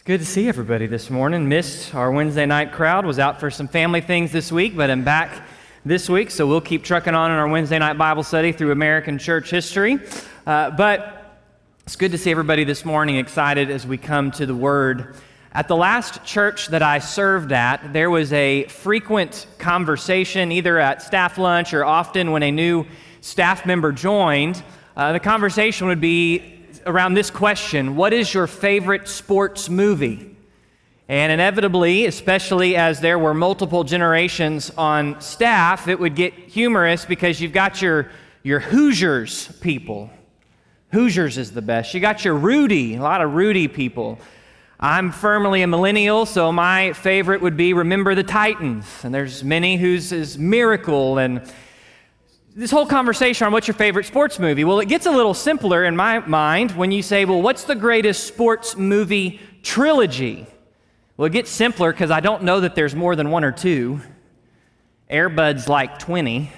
Good to see everybody this morning. Missed our Wednesday night crowd. Was out for some family things this week, but I'm back this week, so we'll keep trucking on in our Wednesday night Bible study through American church history. But it's good to see everybody this morning, excited as we come to the Word. At the last church that I served at, there was a frequent conversation, either at staff lunch or often when a new staff member joined. The conversation would be around this question: what is your favorite sports movie? And inevitably, especially as there were multiple generations on staff, it would get humorous because you've got your Hoosiers people. Hoosiers is the best. You got your Rudy, a lot of Rudy people. I'm firmly a millennial, so my favorite would be Remember the Titans. And there's many whose is Miracle, and this whole conversation on what's your favorite sports movie, well, it gets a little simpler in my mind when you say, well, what's the greatest sports movie trilogy? Well, it gets simpler because I don't know that there's more than one or two. Air Bud's like 20.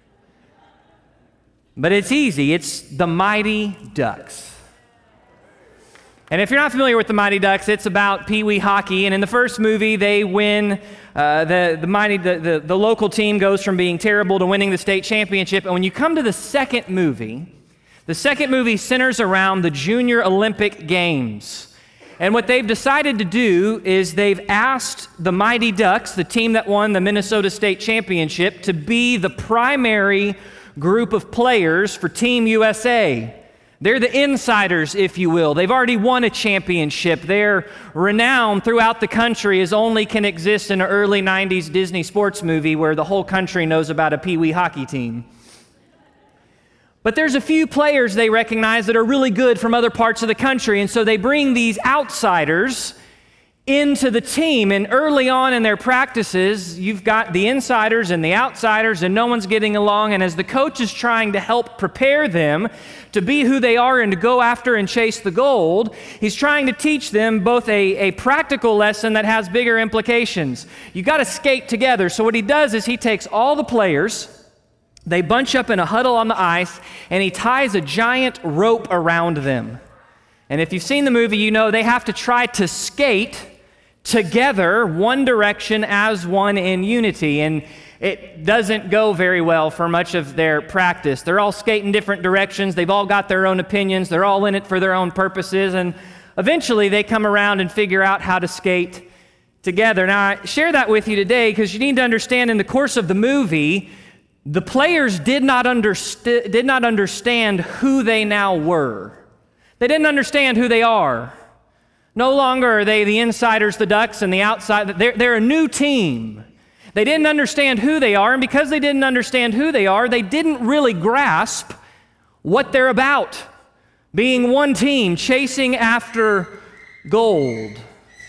But it's easy. It's The Mighty Ducks. And if you're not familiar with The Mighty Ducks, it's about Pee Wee hockey. And in the first movie, they win. The local team goes from being terrible to winning the state championship. And when you come to the second movie centers around the Junior Olympic Games. And what they've decided to do is they've asked the Mighty Ducks, the team that won the Minnesota State Championship, to be the primary group of players for Team USA. They're the insiders, if you will. They've already won a championship. Their renown throughout the country is only can exist in an early 90s Disney sports movie where the whole country knows about a Pee Wee hockey team. But there's a few players they recognize that are really good from other parts of the country, and so they bring these outsiders into the team. And early on in their practices, you've got the insiders and the outsiders, and no one's getting along. And as the coach is trying to help prepare them to be who they are and to go after and chase the gold, he's trying to teach them both a practical lesson that has bigger implications. You got to skate together. So what he does is he takes all the players, they bunch up in a huddle on the ice, and he ties a giant rope around them. And if you've seen the movie, you know they have to try to skate together, one direction as one in unity. And it doesn't go very well for much of their practice. They're all skating different directions. They've all got their own opinions. They're all in it for their own purposes. And eventually they come around and figure out how to skate together. Now, I share that with you today because you need to understand in the course of the movie, the players did not understand who they now were. They didn't understand who they are. No longer are they the insiders, the Ducks, and the outside. They're a new team. They didn't understand who they are, and because they didn't understand who they are, they didn't really grasp what they're about. Being one team, chasing after gold.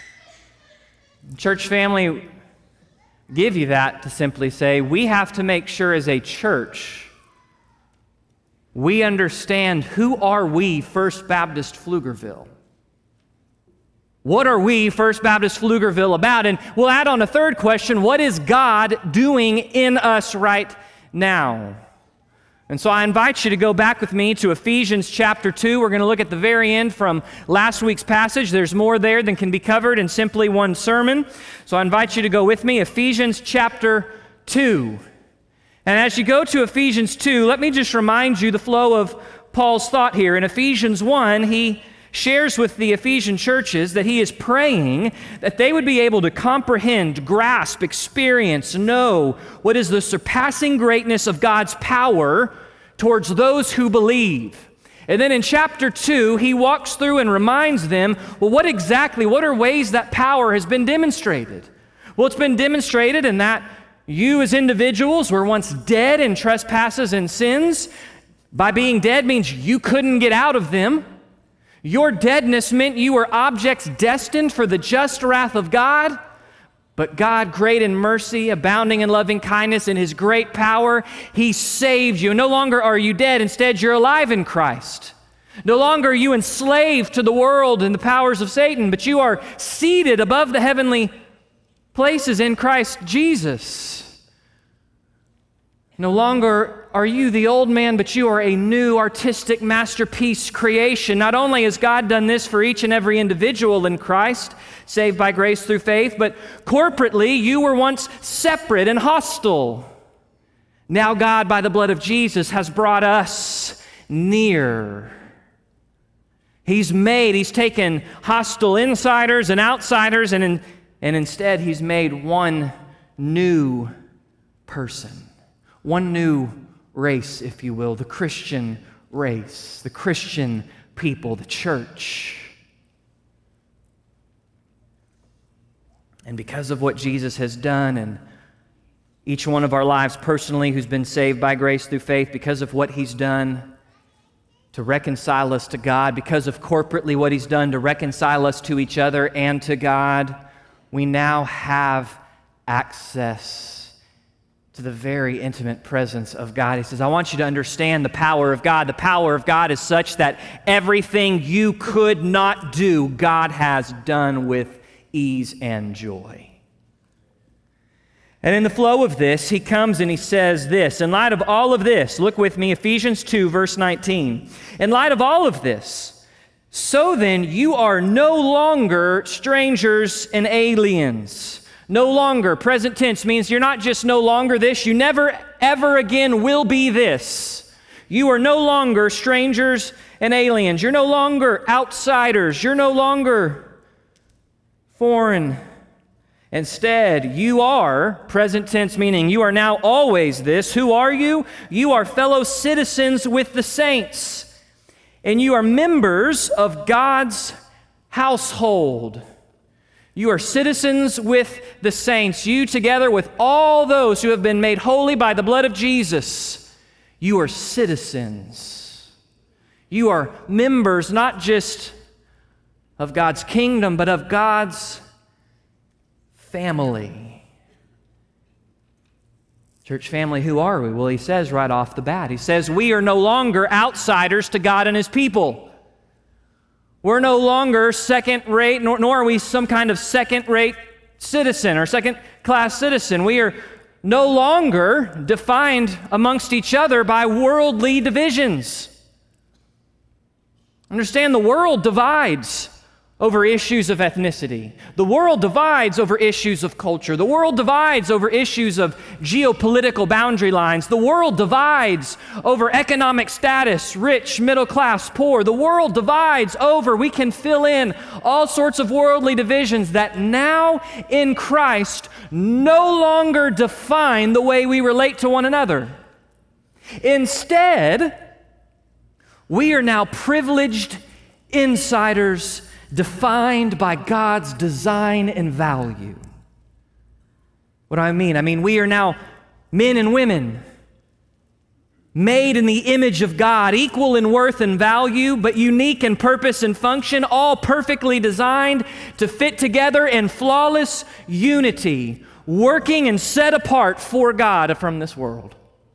Church family, give you that to simply say, we have to make sure as a church, we understand who are we, First Baptist Pflugerville. What are we, First Baptist Pflugerville, about? And we'll add on a third question: what is God doing in us right now? And so I invite you to go back with me to Ephesians chapter 2. We're going to look at the very end from last week's passage. There's more there than can be covered in simply one sermon. So I invite you to go with me, Ephesians chapter 2. And as you go to Ephesians 2, let me just remind you the flow of Paul's thought here. In Ephesians 1, he shares with the Ephesian churches that he is praying that they would be able to comprehend, grasp, experience, know what is the surpassing greatness of God's power towards those who believe. And then in chapter 2, he walks through and reminds them, well, what are ways that power has been demonstrated? Well, it's been demonstrated in that you as individuals were once dead in trespasses and sins. By being dead means you couldn't get out of them. Your deadness meant you were objects destined for the just wrath of God. But God, great in mercy, abounding in loving kindness, in His great power, He saved you. No longer are you dead. Instead, you're alive in Christ. No longer are you enslaved to the world and the powers of Satan, but you are seated above the heavenly places in Christ Jesus. No longer are you the old man, but you are a new artistic masterpiece creation. Not only has God done this for each and every individual in Christ, saved by grace through faith, but corporately you were once separate and hostile. Now God, by the blood of Jesus, has brought us near. He's taken hostile insiders and outsiders, and instead He's made one new person, one new race, if you will, the Christian race, the Christian people, the church. And because of what Jesus has done, and each one of our lives personally who's been saved by grace through faith, because of what He's done to reconcile us to God, because of corporately what He's done to reconcile us to each other and to God, we now have access to the very intimate presence of God. He says, I want you to understand the power of God. The power of God is such that everything you could not do, God has done with ease and joy. And in the flow of this, he comes and he says this, in light of all of this, look with me, Ephesians 2, verse 19. In light of all of this, so then you are no longer strangers and aliens. No longer, present tense means you're not just no longer this, you never ever again will be this. You are no longer strangers and aliens. You're no longer outsiders. You're no longer foreign. Instead, you are, present tense meaning you are now always this. Who are you? You are fellow citizens with the saints, and you are members of God's household. You are citizens with the saints. You, together with all those who have been made holy by the blood of Jesus, you are citizens. You are members not just of God's kingdom, but of God's family. Church family, who are we? Well, he says right off the bat, he says, we are no longer outsiders to God and His people. We're no longer second-rate, nor are we some kind of second-rate citizen or second-class citizen. We are no longer defined amongst each other by worldly divisions. Understand, the world divides over issues of ethnicity. The world divides over issues of culture. The world divides over issues of geopolitical boundary lines. The world divides over economic status, rich, middle class, poor. The world divides over, we can fill in all sorts of worldly divisions that now in Christ no longer define the way we relate to one another. Instead, we are now privileged insiders defined by God's design and value. What do I mean? I mean, we are now men and women made in the image of God, equal in worth and value, but unique in purpose and function, all perfectly designed to fit together in flawless unity, working and set apart for God from this world.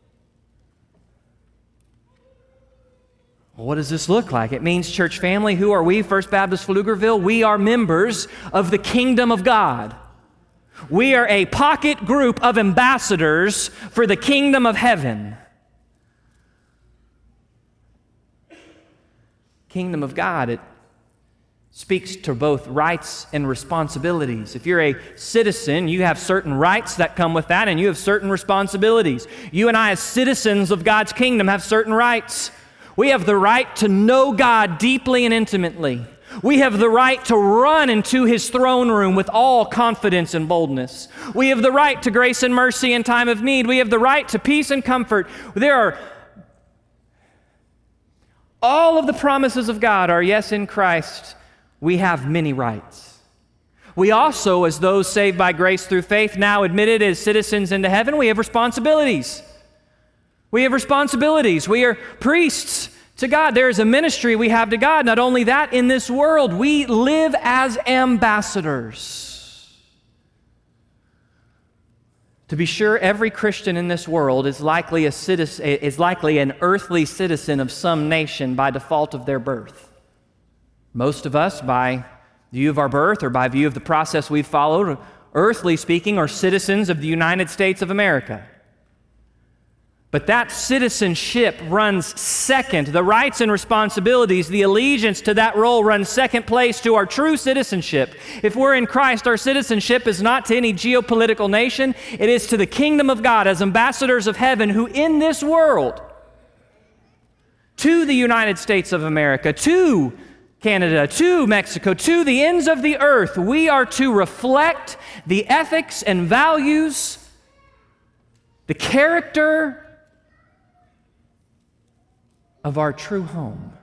What does this look like? It means, church family, who are we? First Baptist Pflugerville, we are members of the kingdom of God. We are a pocket group of ambassadors for the kingdom of heaven. Kingdom of God, it speaks to both rights and responsibilities. If you're a citizen, you have certain rights that come with that, and you have certain responsibilities. You and I, as citizens of God's kingdom, have certain rights. We have the right to know God deeply and intimately. We have the right to run into His throne room with all confidence and boldness. We have the right to grace and mercy in time of need. We have the right to peace and comfort. All of the promises of God are yes in Christ. We have many rights. We also, as those saved by grace through faith, now admitted as citizens into heaven, we have responsibilities. We have responsibilities. We are priests to God. There is a ministry we have to God. Not only that, in this world, we live as ambassadors. To be sure, every Christian in this world is likely an earthly citizen of some nation by default of their birth. Most of us, by view of our birth or by view of the process we've followed, earthly speaking, are citizens of the United States of America. But that citizenship runs second. The rights and responsibilities, the allegiance to that role runs second place to our true citizenship. If we're in Christ, our citizenship is not to any geopolitical nation. It is to the kingdom of God as ambassadors of heaven who in this world, to the United States of America, to Canada, to Mexico, to the ends of the earth, we are to reflect the ethics and values, the character of our true home.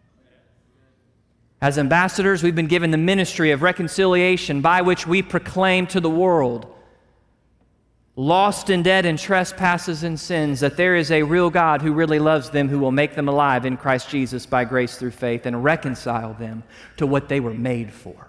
As ambassadors, we've been given the ministry of reconciliation by which we proclaim to the world, lost and dead in trespasses and sins, that there is a real God who really loves them, who will make them alive in Christ Jesus by grace through faith and reconcile them to what they were made for.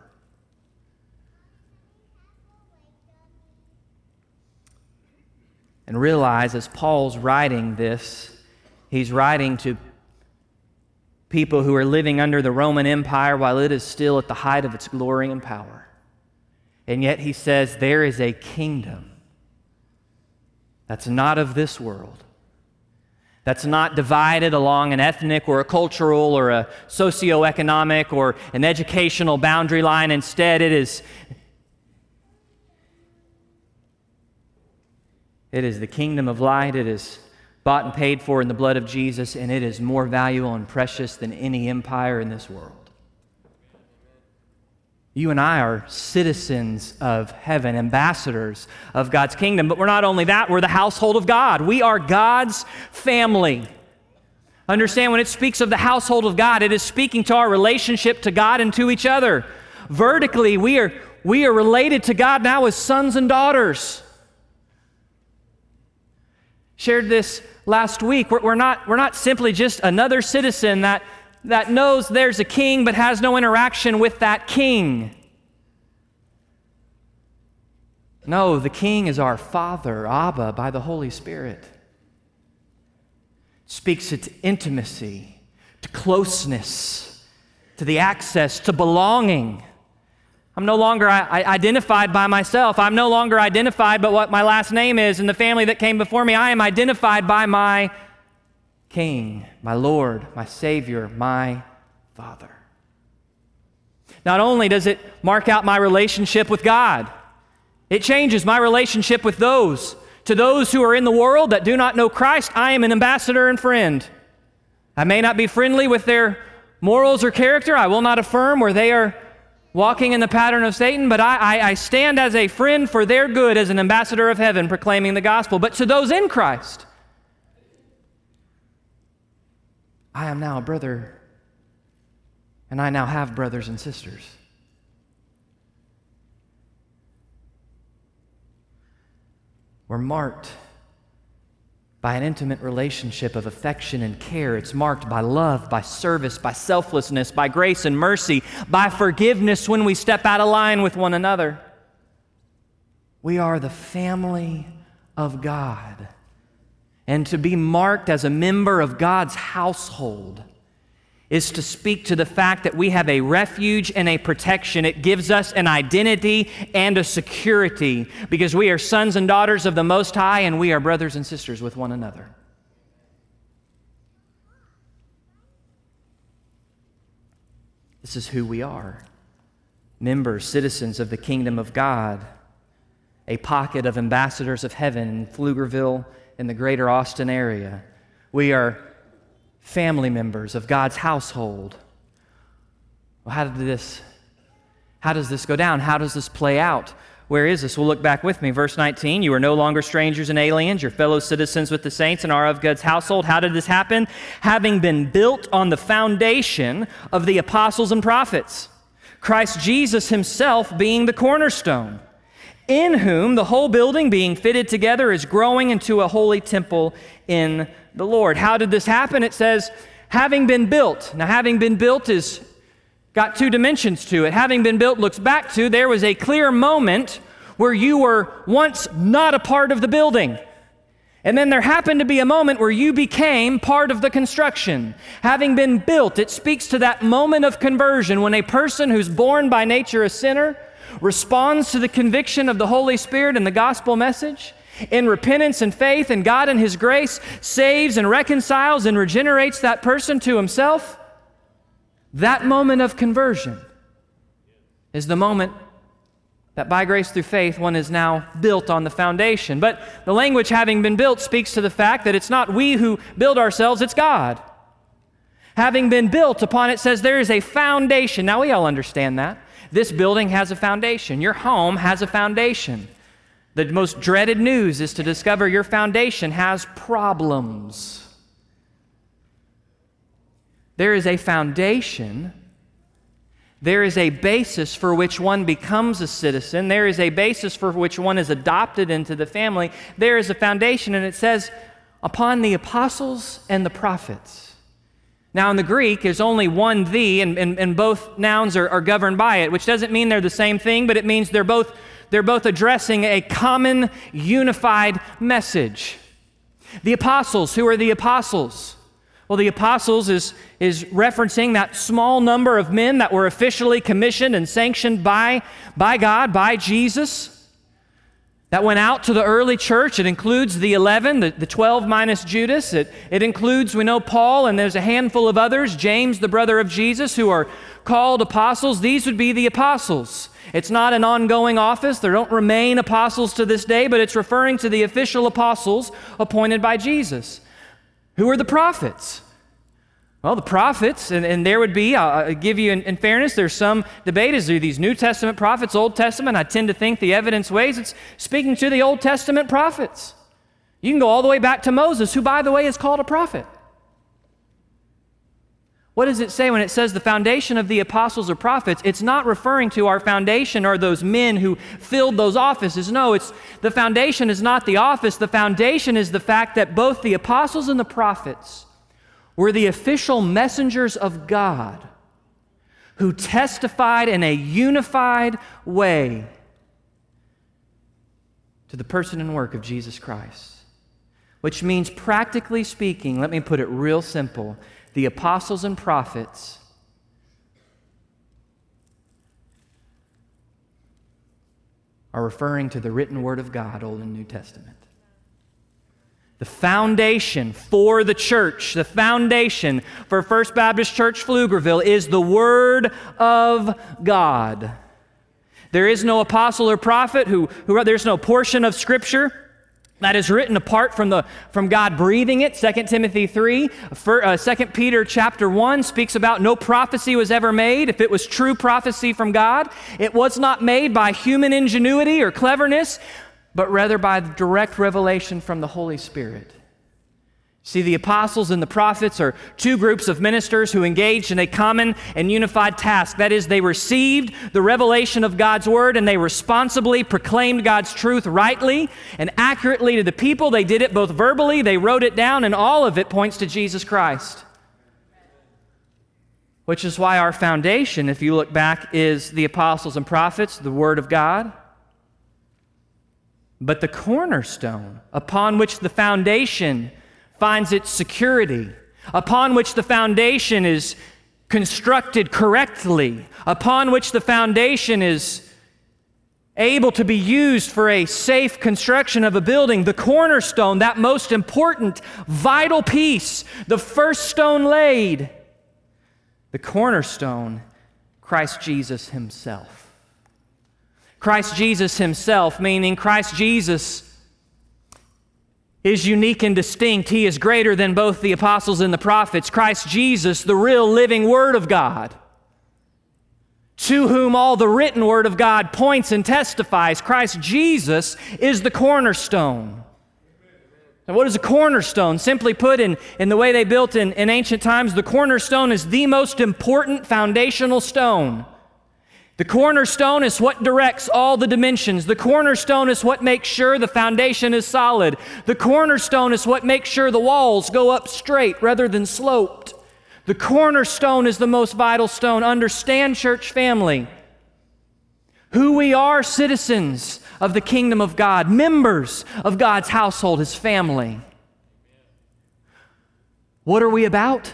And realize, as Paul's writing this, he's writing to people who are living under the Roman Empire while it is still at the height of its glory and power. And yet he says there is a kingdom that's not of this world, that's not divided along an ethnic or a cultural or a socioeconomic or an educational boundary line. Instead, it is the kingdom of light. It is bought and paid for in the blood of Jesus, and it is more valuable and precious than any empire in this world. You and I are citizens of heaven, ambassadors of God's kingdom. But we're not only that, we're the household of God. We are God's family. Understand, when it speaks of the household of God, it is speaking to our relationship to God and to each other. Vertically, we are related to God now as sons and daughters. Shared this last week. We're not simply just another citizen that knows there's a king but has no interaction with that king. No, the king is our Father, Abba, by the Holy Spirit. Speaks to intimacy, to closeness, to the access, to belonging. I'm no longer identified by myself. I'm no longer identified by what my last name is in the family that came before me. I am identified by my King, my Lord, my Savior, my Father. Not only does it mark out my relationship with God, it changes my relationship with those. To those who are in the world that do not know Christ, I am an ambassador and friend. I may not be friendly with their morals or character. I will not affirm where they are walking in the pattern of Satan, but I stand as a friend for their good, as an ambassador of heaven, proclaiming the gospel. But to those in Christ, I am now a brother, and I now have brothers and sisters. We're marked by an intimate relationship of affection and care. It's marked by love, by service, by selflessness, by grace and mercy, by forgiveness when we step out of line with one another. We are the family of God. And to be marked as a member of God's household is to speak to the fact that we have a refuge and a protection. It gives us an identity and a security because we are sons and daughters of the Most High, and we are brothers and sisters with one another. This is who we are. Members, citizens of the kingdom of God, a pocket of ambassadors of heaven in Pflugerville in the greater Austin area. We are family members of God's household. Well, how does this go down? How does this play out? Where is this? Well, look back with me. Verse 19, you are no longer strangers and aliens, your fellow citizens with the saints and are of God's household. How did this happen? Having been built on the foundation of the apostles and prophets, Christ Jesus himself being the cornerstone, in whom the whole building being fitted together is growing into a holy temple in the Lord. How did this happen? It says, having been built. Now, having been built is got two dimensions to it. Having been built looks back to there was a clear moment where you were once not a part of the building. And then there happened to be a moment where you became part of the construction. Having been built, it speaks to that moment of conversion when a person who's born by nature a sinner responds to the conviction of the Holy Spirit and the gospel message. in repentance and faith, and God in His grace saves and reconciles and regenerates that person to Himself, that moment of conversion is the moment that by grace through faith one is now built on the foundation. But the language having been built speaks to the fact that it's not we who build ourselves, it's God. Having been built upon it says there is a foundation. Now we all understand that. This building has a foundation. Your home has a foundation. The most dreaded news is to discover your foundation has problems. There is a foundation. There is a basis for which one becomes a citizen. There is a basis for which one is adopted into the family. There is a foundation, and it says, upon the apostles and the prophets. Now, in the Greek, there's only one "the," and both nouns are governed by it, which doesn't mean they're the same thing, but it means they're both addressing a common, unified message. The apostles, who are the apostles? Well, the apostles is referencing that small number of men that were officially commissioned and sanctioned by God, by Jesus, that went out to the early church. It includes the 11, the 12 minus Judas. It includes, we know, Paul, and there's a handful of others, James, the brother of Jesus, who are called apostles. These would be the apostles. It's not an ongoing office. There don't remain apostles to this day, but it's referring to the official apostles appointed by Jesus. Who are the prophets? Well, the prophets, and there would be, I'll give you in fairness, there's some debate, is there these New Testament prophets, Old Testament? I tend to think the evidence weighs it's speaking to the Old Testament prophets. You can go all the way back to Moses, who, by the way, is called a prophet. What does it say when it says the foundation of the apostles or prophets? It's not referring to our foundation or those men who filled those offices. No, the foundation is not the office. The foundation is the fact that both the apostles and the prophets were the official messengers of God who testified in a unified way to the person and work of Jesus Christ. Which means, practically speaking, let me put it real simple, the apostles and prophets are referring to the written Word of God, Old and New Testament. The foundation for the church, the foundation for First Baptist Church Pflugerville is the Word of God. There is no apostle or prophet there's no portion of Scripture that is written apart from God breathing it. 2 Timothy 3, 2 Peter chapter 1 speaks about no prophecy was ever made. If it was true prophecy from God, it was not made by human ingenuity or cleverness, but rather by direct revelation from the Holy Spirit. See, the apostles and the prophets are two groups of ministers who engaged in a common and unified task. That is, they received the revelation of God's Word and they responsibly proclaimed God's truth rightly and accurately to the people. They did it both verbally, they wrote it down, and all of it points to Jesus Christ. Which is why our foundation, if you look back, is the apostles and prophets, the Word of God. But the cornerstone upon which the foundation finds its security, upon which the foundation is constructed correctly, upon which the foundation is able to be used for a safe construction of a building, the cornerstone, that most important, vital piece, the first stone laid, the cornerstone, Christ Jesus Himself. Christ Jesus Himself, meaning Christ Jesus is unique and distinct. He is greater than both the apostles and the prophets. Christ Jesus, the real living Word of God, to whom all the written Word of God points and testifies. Christ Jesus is the cornerstone. Now, what is a cornerstone? Simply put, in the way they built in ancient times, the cornerstone is the most important foundational stone. The cornerstone is what directs all the dimensions. The cornerstone is what makes sure the foundation is solid. The cornerstone is what makes sure the walls go up straight rather than sloped. The cornerstone is the most vital stone. Understand, church family, who we are, citizens of the kingdom of God, members of God's household, His family. What are we about?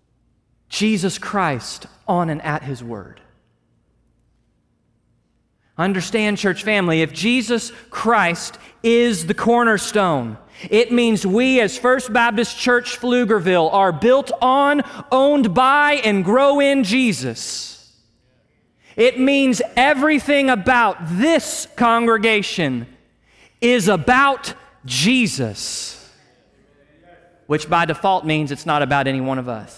Jesus Christ on and at His Word. Understand, church family, if Jesus Christ is the cornerstone, it means we as First Baptist Church Pflugerville are built on, owned by, and grow in Jesus. It means everything about this congregation is about Jesus, which by default means it's not about any one of us.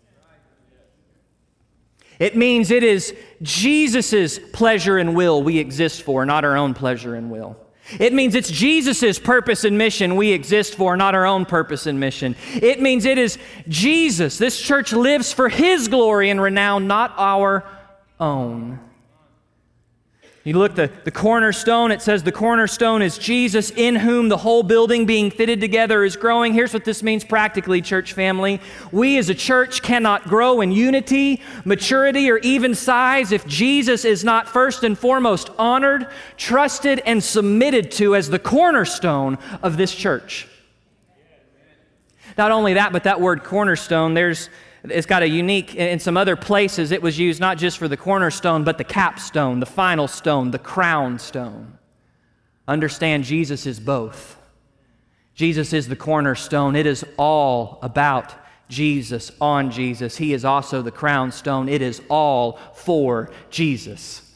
It means it is Jesus' pleasure and will we exist for, not our own pleasure and will. It means it's Jesus' purpose and mission we exist for, not our own purpose and mission. It means it is Jesus. This church lives for His glory and renown, not our own. You look at the cornerstone, it says the cornerstone is Jesus, in whom the whole building being fitted together is growing. Here's what this means practically, church family. We as a church cannot grow in unity, maturity, or even size if Jesus is not first and foremost honored, trusted, and submitted to as the cornerstone of this church. Not only that, but that word cornerstone, it's got a unique, in some other places, it was used not just for the cornerstone, but the capstone, the final stone, the crown stone. Understand, Jesus is both. Jesus is the cornerstone. It is all about Jesus, on Jesus. He is also the crown stone. It is all for Jesus.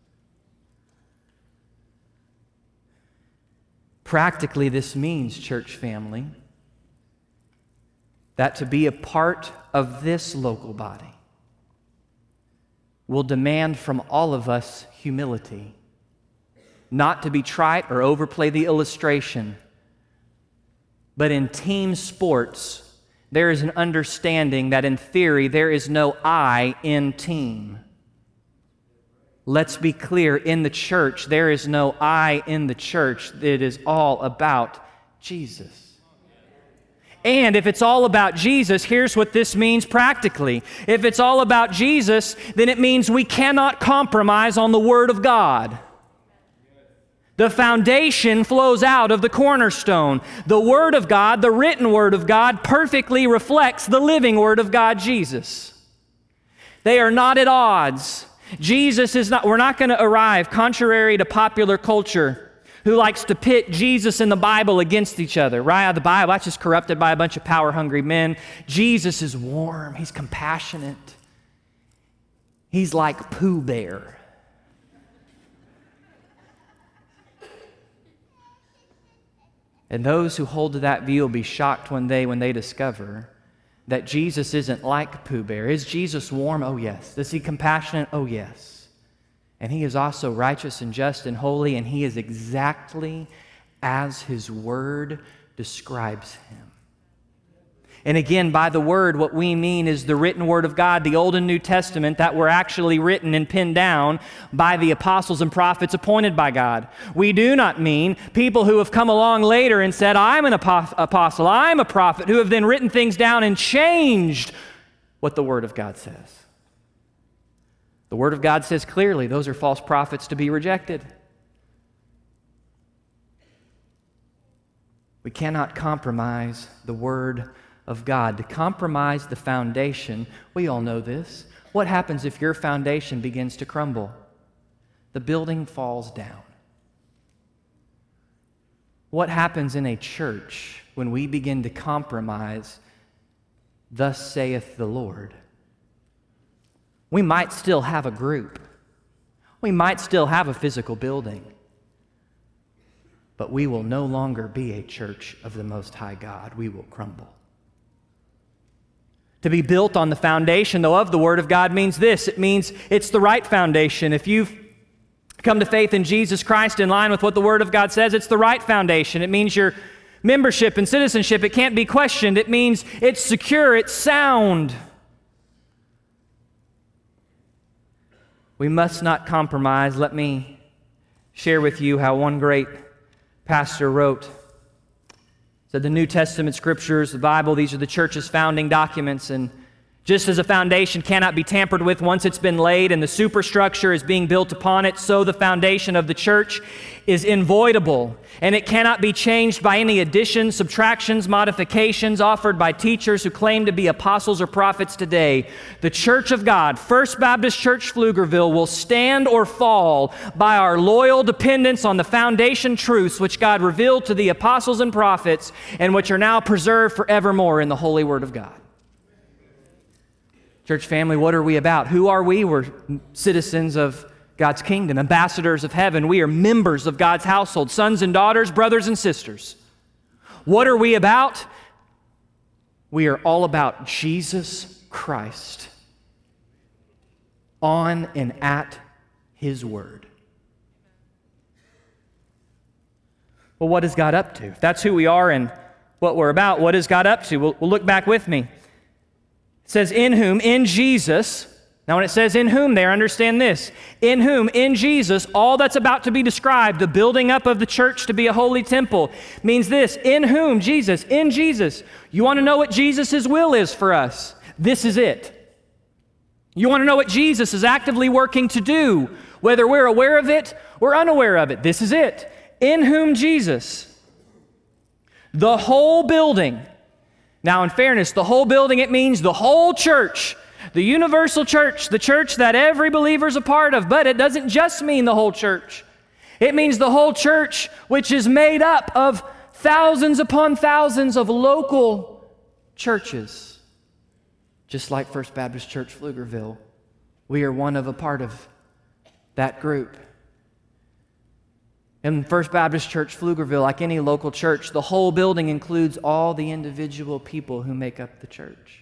Practically, this means, church family, that to be a part of this local body will demand from all of us humility. Not to be trite or overplay the illustration, but in team sports, there is an understanding that in theory there is no I in team. Let's be clear, in the church, there is no I in the church. It is all about Jesus. And if it's all about Jesus, here's what this means practically. If it's all about Jesus, then it means we cannot compromise on the Word of God. The foundation flows out of the cornerstone. The Word of God, the written Word of God, perfectly reflects the living Word of God, Jesus. They are not at odds. We're not going to arrive, contrary to popular culture, who likes to pit Jesus and the Bible against each other, right? The Bible, that's just corrupted by a bunch of power-hungry men. Jesus is warm. He's compassionate. He's like Pooh Bear. And those who hold to that view will be shocked one day when they discover that Jesus isn't like Pooh Bear. Is Jesus warm? Oh, yes. Is He compassionate? Oh, yes. And He is also righteous and just and holy, and He is exactly as His Word describes Him. And again, by the Word, what we mean is the written Word of God, the Old and New Testament, that were actually written and pinned down by the apostles and prophets appointed by God. We do not mean people who have come along later and said, I'm an apostle, I'm a prophet, who have then written things down and changed what the Word of God says. The Word of God says clearly those are false prophets to be rejected. We cannot compromise the Word of God. To compromise the foundation, we all know this. What happens if your foundation begins to crumble? The building falls down. What happens in a church when we begin to compromise, thus saith the Lord? We might still have a group. We might still have a physical building. But we will no longer be a church of the Most High God. We will crumble. To be built on the foundation, though, of the Word of God means this. It means it's the right foundation. If you've come to faith in Jesus Christ in line with what the Word of God says, it's the right foundation. It means your membership and citizenship, it can't be questioned. It means it's secure, it's sound. We must not compromise. Let me share with you how one great pastor wrote. Said the New Testament scriptures, the Bible, these are the church's founding documents, and Just as a foundation cannot be tampered with once it's been laid and the superstructure is being built upon it, so the foundation of the church is inviolable, and it cannot be changed by any additions, subtractions, modifications offered by teachers who claim to be apostles or prophets today. The Church of God, First Baptist Church Pflugerville, will stand or fall by our loyal dependence on the foundation truths which God revealed to the apostles and prophets and which are now preserved forevermore in the holy Word of God. Church family, what are we about? Who are we? We're citizens of God's kingdom, ambassadors of heaven. We are members of God's household, sons and daughters, brothers and sisters. What are we about? We are all about Jesus Christ, on and at His Word. Well, what is God up to? If that's who we are and what we're about, what is God up to? We'll look back with me. It says, in whom, in Jesus. Now, when it says in whom there, understand this. In whom, in Jesus, all that's about to be described, the building up of the church to be a holy temple, means this. In whom, Jesus, in Jesus. You want to know what Jesus' will is for us? This is it. You want to know what Jesus is actively working to do, whether we're aware of it or unaware of it? This is it. In whom, Jesus. The whole building. Now, in fairness, the whole building, it means the whole church, the universal church, the church that every believer is a part of. But it doesn't just mean the whole church. It means the whole church, which is made up of thousands upon thousands of local churches. Just like First Baptist Church Pflugerville, we are one of a part of that group. In First Baptist Church Pflugerville, like any local church, the whole building includes all the individual people who make up the church.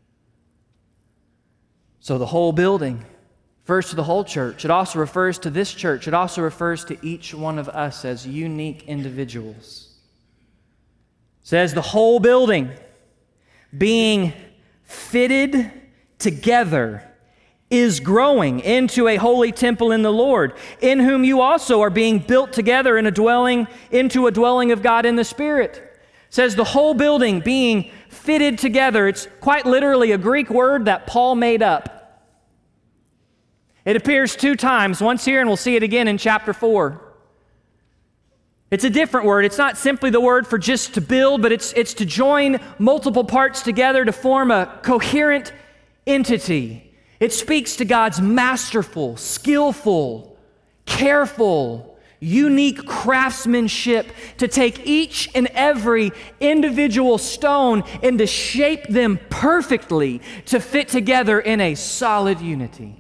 So the whole building refers to the whole church. It also refers to this church. It also refers to each one of us as unique individuals. It says the whole building being fitted together is growing into a holy temple in the Lord, in whom you also are being built together into a dwelling of God in the Spirit. It says the whole building being fitted together. It's quite literally a Greek word that Paul made up. It appears 2 times, once here and we'll see it again in chapter 4. It's a different word. It's not simply the word for just to build, but it's to join multiple parts together to form a coherent entity. It speaks to God's masterful, skillful, careful, unique craftsmanship to take each and every individual stone and to shape them perfectly to fit together in a solid unity.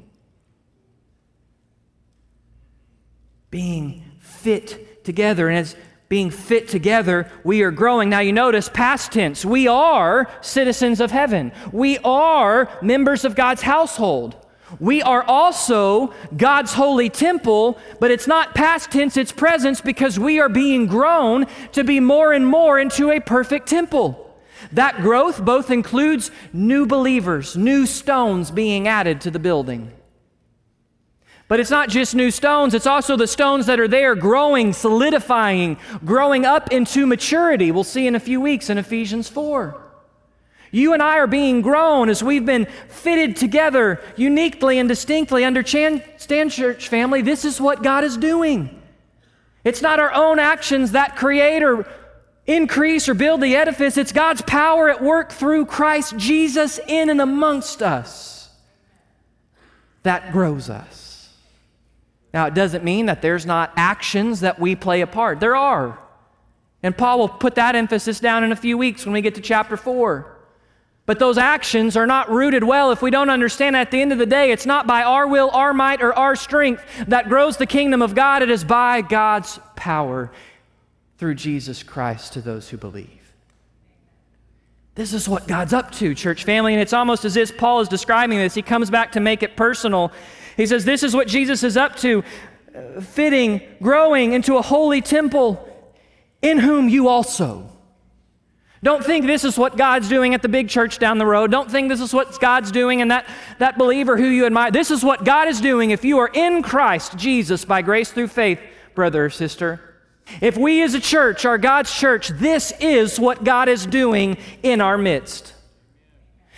Being fit together, and as being fit together, we are growing. Now you notice past tense. We are citizens of heaven. We are members of God's household. We are also God's holy temple, but it's not past tense, it's present, because we are being grown to be more and more into a perfect temple. That growth both includes new believers, new stones being added to the building. But it's not just new stones, it's also the stones that are there growing, solidifying, growing up into maturity. We'll see in a few weeks in Ephesians 4. You and I are being grown as we've been fitted together uniquely and distinctly. Understand, church family, this is what God is doing. It's not our own actions that create or increase or build the edifice. It's God's power at work through Christ Jesus in and amongst us that grows us. Now, it doesn't mean that there's not actions that we play a part. There are. And Paul will put that emphasis down in a few weeks when we get to chapter 4. But those actions are not rooted well if we don't understand at the end of the day, it's not by our will, our might, or our strength that grows the kingdom of God. It is by God's power through Jesus Christ to those who believe. This is what God's up to, church family, and it's almost as if Paul is describing this. He comes back to make it personal. He says, this is what Jesus is up to, fitting, growing into a holy temple in whom you also. Don't think this is what God's doing at the big church down the road. Don't think this is what God's doing in that believer who you admire. This is what God is doing if you are in Christ Jesus by grace through faith, brother or sister. If we as a church are God's church, this is what God is doing in our midst.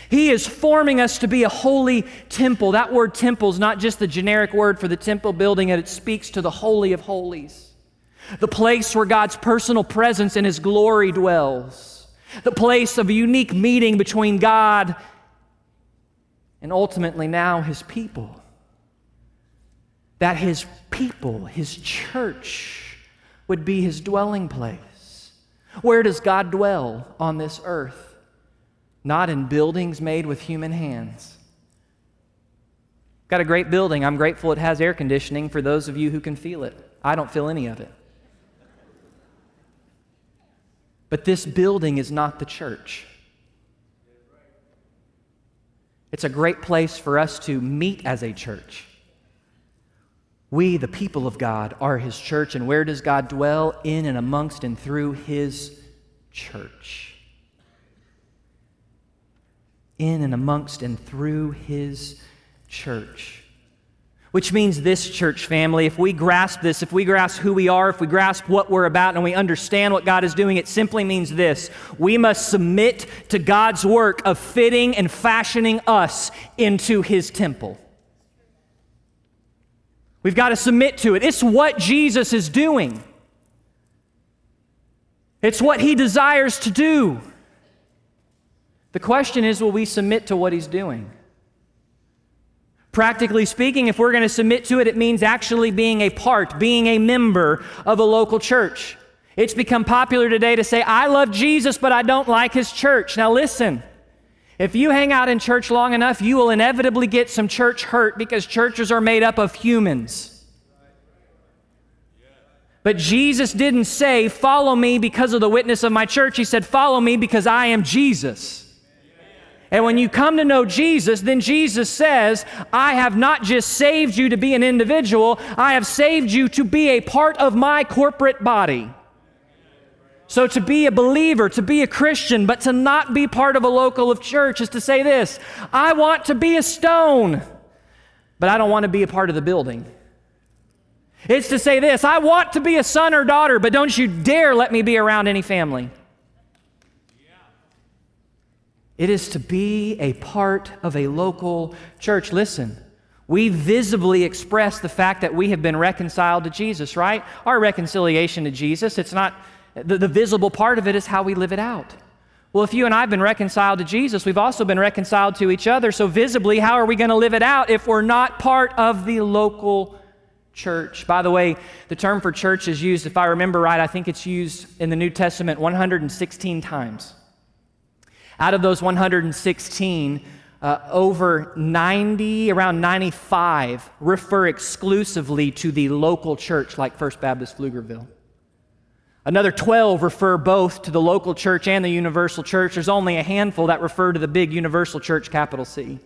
He is forming us to be a holy temple. That word temple is not just the generic word for the temple building, it speaks to the Holy of Holies, the place where God's personal presence and His glory dwells, the place of a unique meeting between God and ultimately now His people. That His people, His church, would be His dwelling place. Where does God dwell on this earth? Not in buildings made with human hands. Got a great building. I'm grateful it has air conditioning for those of you who can feel it. I don't feel any of it. But this building is not the church. It's a great place for us to meet as a church. We, the people of God, are His church. And where does God dwell? In and amongst and through His church. In and amongst and through His church. Which means this, church family, if we grasp this, if we grasp who we are, if we grasp what we're about, and we understand what God is doing, it simply means this: we must submit to God's work of fitting and fashioning us into His temple. We've got to submit to it. It's what Jesus is doing. It's what He desires to do. The question is, will we submit to what He's doing? Practically speaking, if we're going to submit to it, it means actually being a part, being a member of a local church. It's become popular today to say, I love Jesus, but I don't like His church. Now listen, if you hang out in church long enough, you will inevitably get some church hurt because churches are made up of humans. But Jesus didn't say, follow me because of the witness of my church. He said, follow me because I am Jesus. And when you come to know Jesus, then Jesus says, I have not just saved you to be an individual, I have saved you to be a part of my corporate body. So to be a believer, to be a Christian, but to not be part of a local church is to say this: I want to be a stone, but I don't want to be a part of the building. It's to say this: I want to be a son or daughter, but don't you dare let me be around any family. It is to be a part of a local church. Listen, we visibly express the fact that we have been reconciled to Jesus, right? Our reconciliation to Jesus, it's not, the visible part of it is how we live it out. Well, if you and I have been reconciled to Jesus, we've also been reconciled to each other. So visibly, how are we going to live it out if we're not part of the local church? By the way, the term for church is used, if I remember right, I think it's used in the New Testament 116 times. Out of those 116, over 90, around 95 refer exclusively to the local church like First Baptist Pflugerville. Another 12 refer both to the local church and the universal church. There's only a handful that refer to the big universal church, capital C.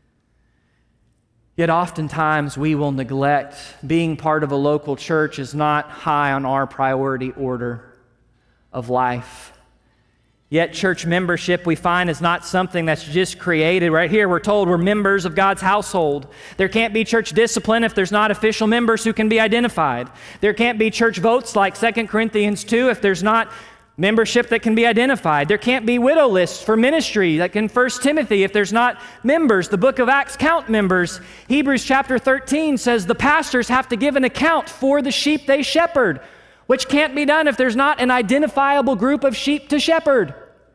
Yet oftentimes we will neglect being part of a local church is not high on our priority order of life. Yet church membership, we find, is not something that's just created. Right here, we're told we're members of God's household. There can't be church discipline if there's not official members who can be identified. There can't be church votes like 2 Corinthians 2 if there's not membership that can be identified. There can't be widow lists for ministry like in 1 Timothy if there's not members. The book of Acts count members. Hebrews chapter 13 says the pastors have to give an account for the sheep they shepherd, which can't be done if there's not an identifiable group of sheep to shepherd.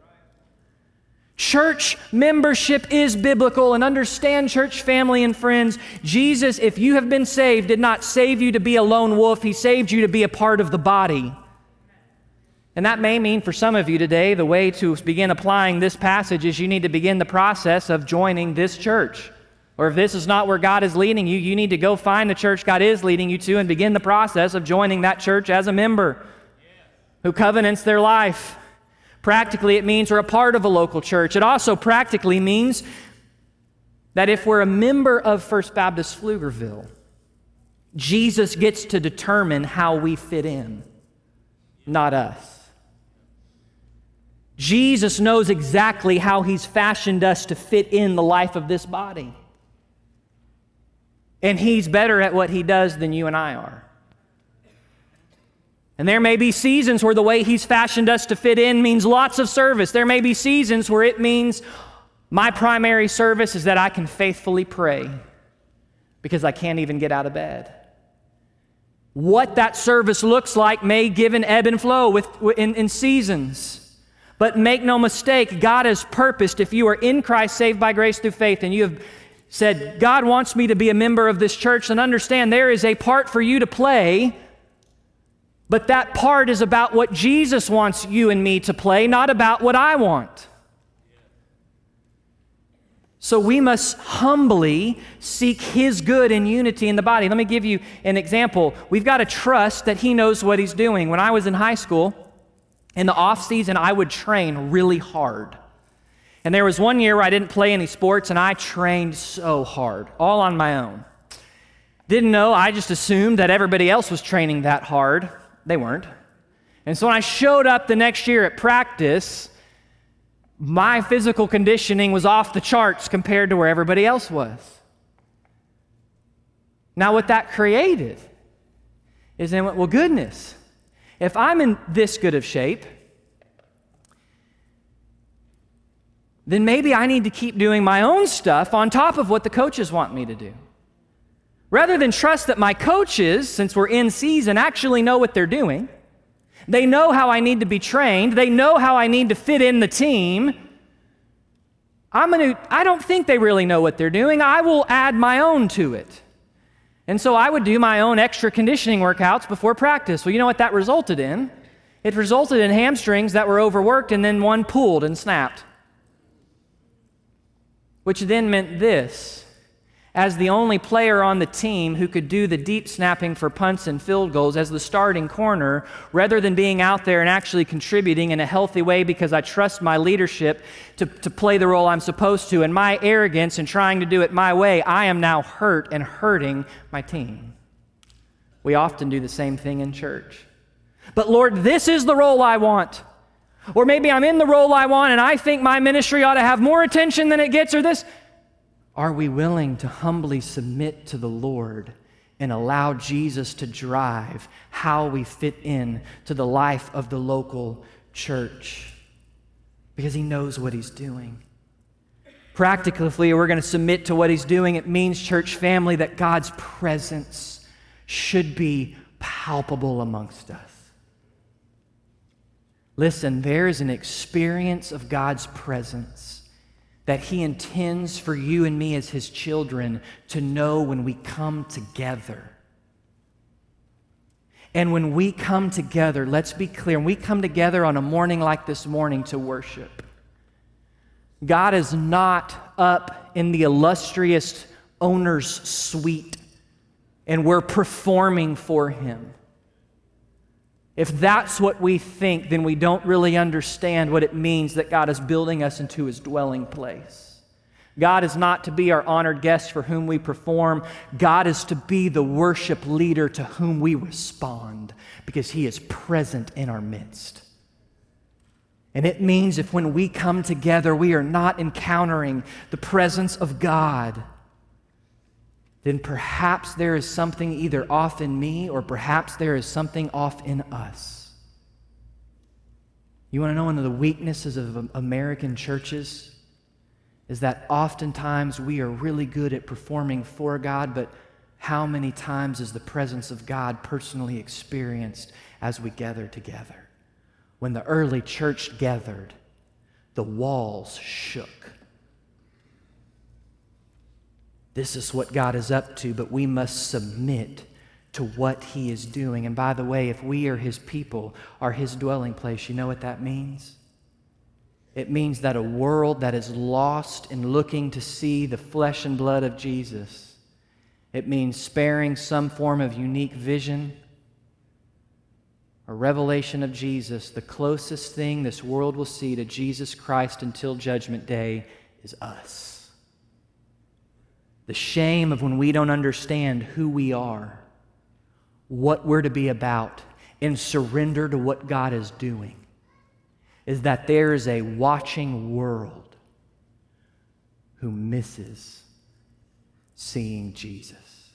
Church membership is biblical, and understand, church family and friends, Jesus, if you have been saved, did not save you to be a lone wolf. He saved you to be a part of the body. And that may mean for some of you today, the way to begin applying this passage is you need to begin the process of joining this church. Or if this is not where God is leading you, you need to go find the church God is leading you to and begin the process of joining that church as a member who covenants their life. Practically, it means we're a part of a local church. It also practically means that if we're a member of First Baptist Pflugerville, Jesus gets to determine how we fit in, not us. Jesus knows exactly how He's fashioned us to fit in the life of this body. And He's better at what He does than you and I are. And there may be seasons where the way He's fashioned us to fit in means lots of service. There may be seasons where it means My primary service is that I can faithfully pray because I can't even get out of bed. What that service looks like may give an ebb and flow in seasons. But make no mistake, God has purposed, if you are in Christ, saved by grace through faith, and you have said, God wants me to be a member of this church, then understand there is a part for you to play, but that part is about what Jesus wants you and me to play, not about what I want. So we must humbly seek His good and unity in the body. Let me give you an example. We've got to trust that He knows what He's doing. When I was in high school, in the off season, I would train really hard. And there was one year where I didn't play any sports, and I trained so hard, all on my own. Didn't know, I just assumed that everybody else was training that hard. They weren't. And so when I showed up the next year at practice, my physical conditioning was off the charts compared to where everybody else was. Now what that created is then, well, goodness, if I'm in this good of shape, then maybe I need to keep doing my own stuff on top of what the coaches want me to do. Rather than trust that my coaches, since we're in season, actually know what they're doing. They know how I need to be trained. They know how I need to fit in the team. I don't think they really know what they're doing. I will add my own to it. And so I would do my own extra conditioning workouts before practice. Well, you know what that resulted in? It resulted in hamstrings that were overworked and then one pulled and snapped. Which then meant this. As the only player on the team who could do the deep snapping for punts and field goals as the starting corner, rather than being out there and actually contributing in a healthy way because I trust my leadership to play the role I'm supposed to, and my arrogance in trying to do it my way, I am now hurt and hurting my team. We often do the same thing in church. But Lord, this is the role I want. Or maybe I'm in the role I want and I think my ministry ought to have more attention than it gets, or this. Are we willing to humbly submit to the Lord and allow Jesus to drive how we fit in to the life of the local church? Because He knows what He's doing. Practically, we're going to submit to what He's doing. It means, church family, that God's presence should be palpable amongst us. Listen, there is an experience of God's presence that He intends for you and me as His children to know when we come together. And when we come together, let's be clear, when we come together on a morning like this morning to worship, God is not up in the illustrious owner's suite and we're performing for Him. If that's what we think, then we don't really understand what it means that God is building us into His dwelling place. God is not to be our honored guest for whom we perform. God is to be the worship leader to whom we respond because He is present in our midst. And it means if when we come together, we are not encountering the presence of God, then perhaps there is something either off in me or perhaps there is something off in us. You want to know one of the weaknesses of American churches is that oftentimes we are really good at performing for God, but how many times is the presence of God personally experienced as we gather together? When the early church gathered, the walls shook. This is what God is up to, but we must submit to what He is doing. And by the way, if we are His people, are His dwelling place, you know what that means? It means that a world that is lost in looking to see the flesh and blood of Jesus, it means sparing some form of unique vision or revelation of Jesus. The closest thing this world will see to Jesus Christ until Judgment Day is us. The shame of when we don't understand who we are, what we're to be about, and surrender to what God is doing, is that there is a watching world who misses seeing Jesus.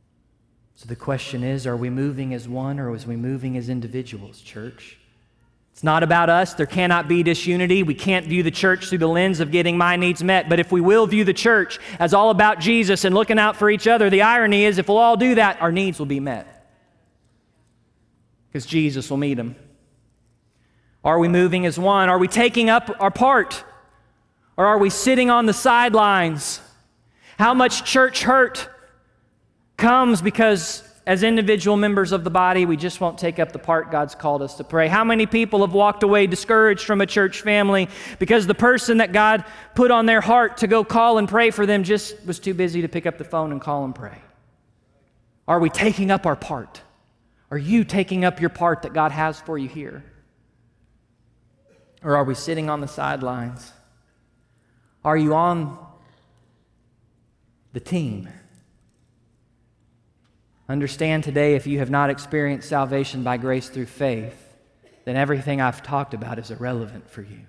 So the question is, are we moving as one or are we moving as individuals, church? It's not about us. There cannot be disunity. We can't view the church through the lens of getting my needs met. But if we will view the church as all about Jesus and looking out for each other, the irony is if we'll all do that, our needs will be met. Because Jesus will meet them. Are we moving as one? Are we taking up our part? Or are we sitting on the sidelines? How much church hurt comes because as individual members of the body, we just won't take up the part God's called us to pray. How many people have walked away discouraged from a church family because the person that God put on their heart to go call and pray for them just was too busy to pick up the phone and call and pray? Are we taking up our part? Are you taking up your part that God has for you here? Or are we sitting on the sidelines? Are you on the team? Understand today, if you have not experienced salvation by grace through faith, then everything I've talked about is irrelevant for you.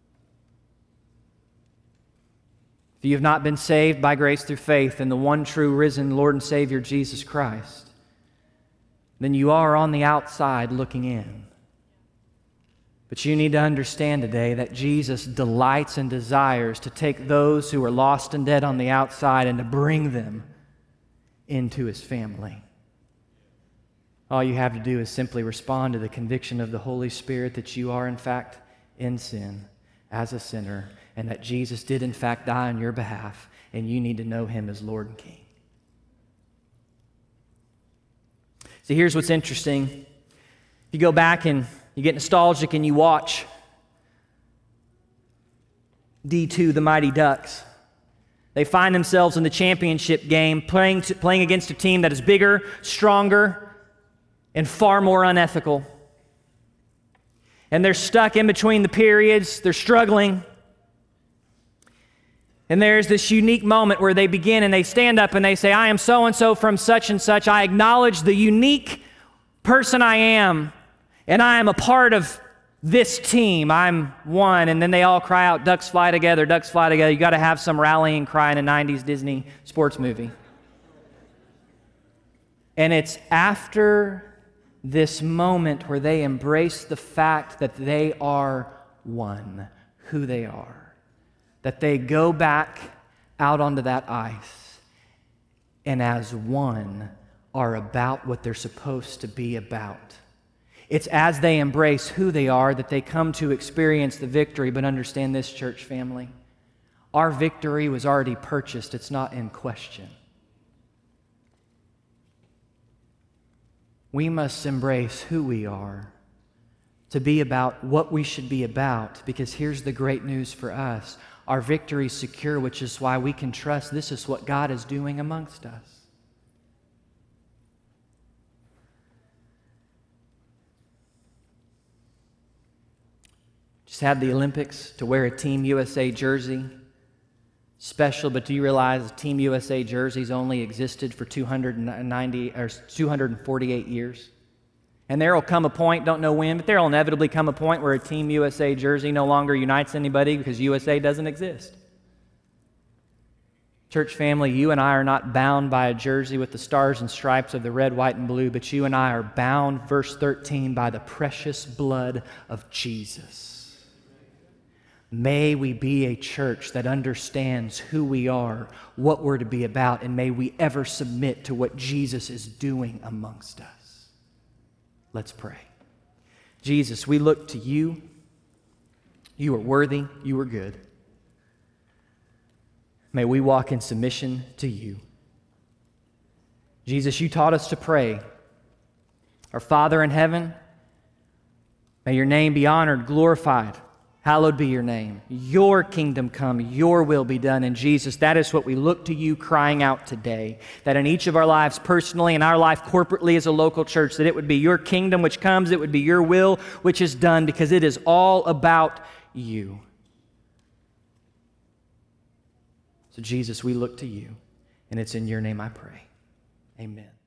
If you have not been saved by grace through faith in the one true risen Lord and Savior Jesus Christ, then you are on the outside looking in. But you need to understand today that Jesus delights and desires to take those who are lost and dead on the outside and to bring them into His family. All you have to do is simply respond to the conviction of the Holy Spirit that you are in fact in sin as a sinner and that Jesus did in fact die on your behalf and you need to know Him as Lord and King. See, here's what's interesting. You go back and you get nostalgic and you watch D2, the Mighty Ducks. They find themselves in the championship game playing against a team that is bigger, stronger, and far more unethical. And they're stuck in between the periods. They're struggling. And there's this unique moment where they begin and they stand up and they say, I am so-and-so from such and such. I acknowledge the unique person I am, and I am a part of this team. I'm one. And then they all cry out, ducks fly together, ducks fly together. You got to have some rallying cry in a 90s Disney sports movie. And it's after this moment where they embrace the fact that they are one, who they are, that they go back out onto that ice and as one are about what they're supposed to be about. It's as they embrace who they are that they come to experience the victory. But understand this, church family. Our victory was already purchased. It's not in question. We must embrace who we are to be about what we should be about, because here's the great news for us. Our victory is secure, which is why we can trust this is what God is doing amongst us. Just had the Olympics to wear a Team USA jersey. Special, but do you realize Team USA jerseys only existed for 248 years? And there will come a point, don't know when, but there will inevitably come a point where a Team USA jersey no longer unites anybody because USA doesn't exist. Church family, you and I are not bound by a jersey with the stars and stripes of the red, white, and blue, but you and I are bound, verse 13, by the precious blood of Jesus. May we be a church that understands who we are, what we're to be about, and may we ever submit to what Jesus is doing amongst us. Let's pray. Jesus, we look to you. You are worthy. You are good. May we walk in submission to you. Jesus, you taught us to pray. Our Father in heaven, may your name be honored, glorified. Hallowed be your name. Your kingdom come, your will be done. And Jesus, that is what we look to you crying out today. That in each of our lives personally and our life corporately as a local church, that it would be your kingdom which comes, it would be your will which is done, because it is all about you. So Jesus, we look to you, and it's in your name I pray. Amen.